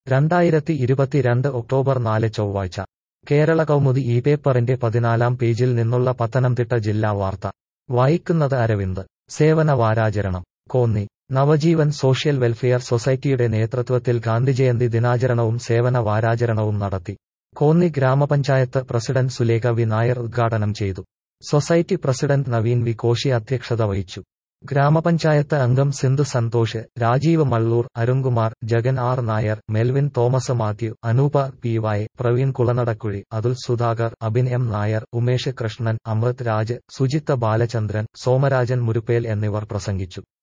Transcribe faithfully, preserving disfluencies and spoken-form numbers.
രണ്ടായിരത്തി ഇരുപത്തിരണ്ട് ഒക്ടോബർ നാല് ചൊവ്വാഴ്ച കേരള കൗമുദി ഈ പേപ്പറിന്റെ പതിനാലാം പേജിൽ നിന്നുള്ള പത്തനംതിട്ട ജില്ലാ വാർത്ത വായിക്കുന്നത് അരവിന്ദ്. സേവന വാരാചരണം കോന്നി. നവജീവൻ സോഷ്യൽ വെൽഫെയർ സൊസൈറ്റിയുടെ നേതൃത്വത്തിൽ ഗാന്ധിജയന്തി ദിനാചരണവും സേവന വാരാചരണവും നടത്തി. കോന്നി ഗ്രാമപഞ്ചായത്ത് പ്രസിഡന്റ് സുലേഖ വി നായർ ഉദ്ഘാടനം ചെയ്തു. Society president Naveen V Koshy അധ്യക്ഷത വഹിച്ചു. ഗ്രാമപഞ്ചായത്ത് അംഗം Sindhu Santhosh, Rajeev Mallur, Arunkumar, Jagan R Nair, Melvin Thomas Mathew, Anoopa P Y, Praveen Kulanadakkuzhi, Athul Sudhakar, Abin M Nair, Umesh Krishnan, Amrit Raj, Sujith Balachandran, Somarajan Muruppel എന്നിവർ പ്രസംഗിച്ചു.